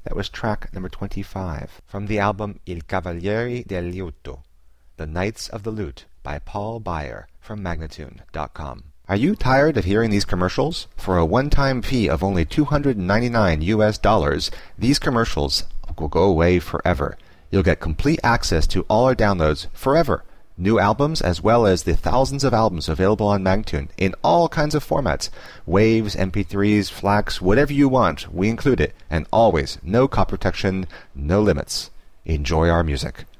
That was track number 25 from the album Il Cavalieri del Liuto, The Knights of the Lute by Paul Beyer from Magnatune.com. Are you tired of hearing these commercials? For a one-time fee of only $299, these commercials will go away forever. You'll get complete access to all our downloads forever. New albums as well as the thousands of albums available on Magnatune in all kinds of formats. Waves, MP3s, FLACs, whatever you want, we include it. And always, no copy protection, no limits. Enjoy our music.